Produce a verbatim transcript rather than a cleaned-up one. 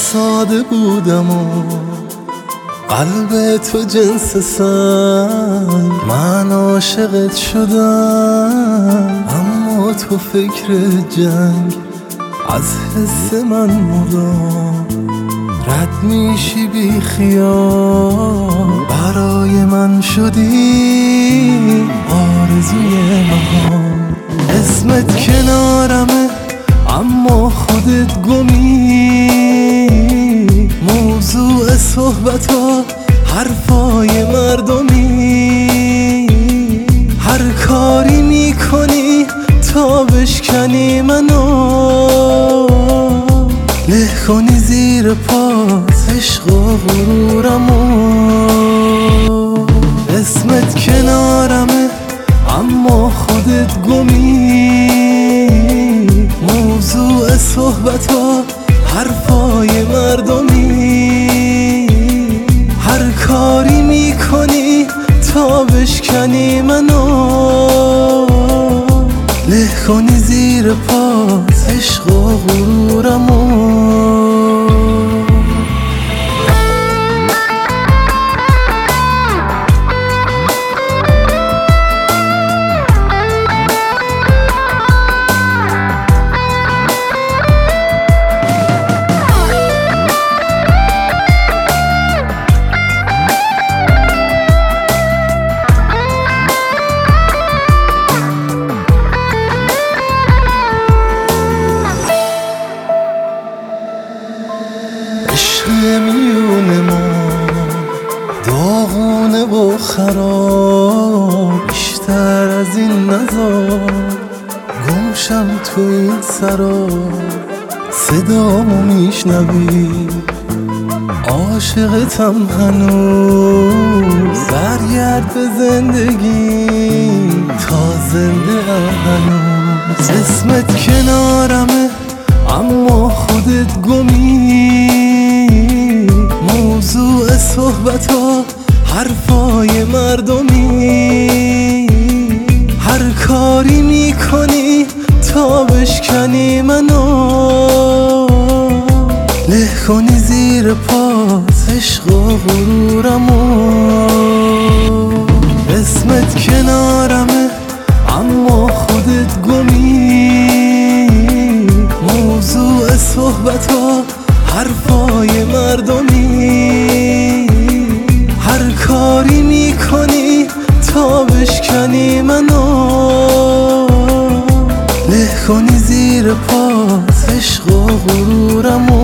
ساده بودم و قلب تو جنس سنگ، من عاشقت شدم اما تو فکر جنگ. از حس من مدام رد میشی بی خیال، برای من شدی آرزوی نهان. اسمت کنارمه اما خودت گمی، موضوع صحبتا حرفای مردمی. هر کاری میکنی تا بشکنی منو، له کنی زیر پات عشق و غرورمو. اسمت کنارمه اما خودت گمی، موضوع صحبتا حرفای مردمی. هر کاری میکنی تا بشکنی منو، له کنی زیر پات عشق و غرورمو. عشق میون ما داغونه و خراب، بیشتر از این نزار گمشم تو این سرا. صدامو میشنوی عاشقتم هنوز، برگرد به زندگی تا زنده هنوز. اسمت کنارمه اما خودت گمی، موضوع صحبتا حرفای مردمی. هر کاری میکنی تا بشکنی منو، له کنی زیر پات عشق و غرورمو. اسمت کنارمه اما خودت گمی، موضوع صحبتا حرفای مردمی. هر کاری میکنی تا بشکنی منو، له کنی زیر پات عشق و غرورمو.